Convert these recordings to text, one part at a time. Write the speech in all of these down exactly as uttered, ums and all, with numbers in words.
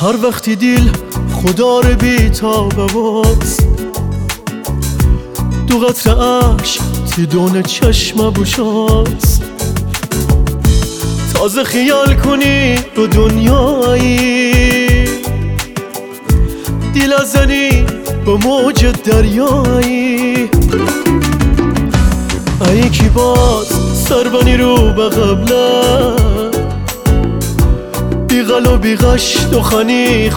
هر وقتی دیل خدا رو بی تابه باز دو قطر عشق تی دونه چشم بوشاست تازه خیال کنی رو دنیایی دیل ازنی با موج دریایی ای کی باز سربانی رو به قبله بی غل و بی غشت و خنی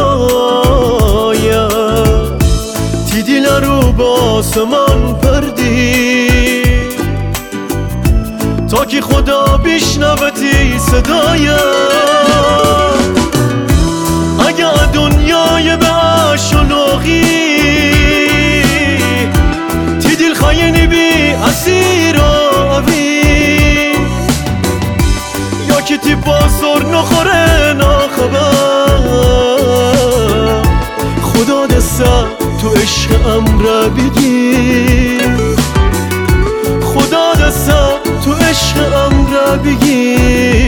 خدایا تی دیل رو به آسمان پردی تا که خدا بشنوتی صدایا اگه دنیای به عشقی تی دیل خاینی بی اسیر آوی یا که تی بازار نخوره ناخبر خدا دسته تو عشق امره بگی خدا دسته تو عشق امره بگی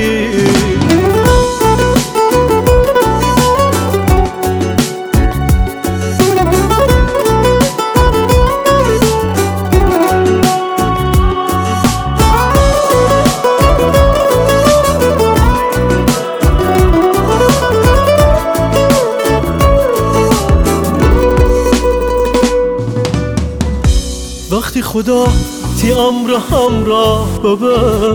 وقتی خدا تی امر همراه ببر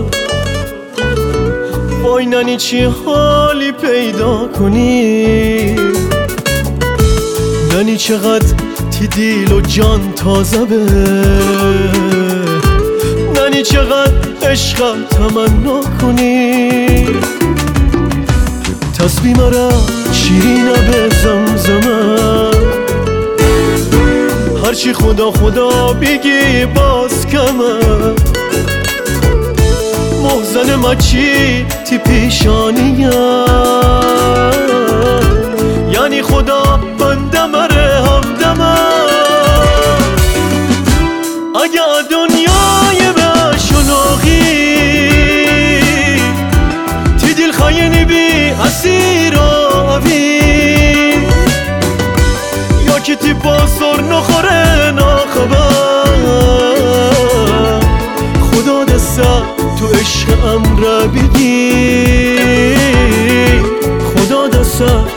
وای ننی چی حالی پیدا کنی ننی چقدر تی دیل و جان تازه به ننی چقدر عشق تمنا کنی تسبیح مرا شیرینه به زمزمه هرچی خدا خدا بگی باز کمه محزن مچی تی پیشانیه یعنی خدا بنده مره همدمه اگه دنیای به شناقی تی دیل خاینی بی اسیر آوی یا که تی بازار نخوره ناخبر خدا دسته تو عشق امره بگی خدا دسته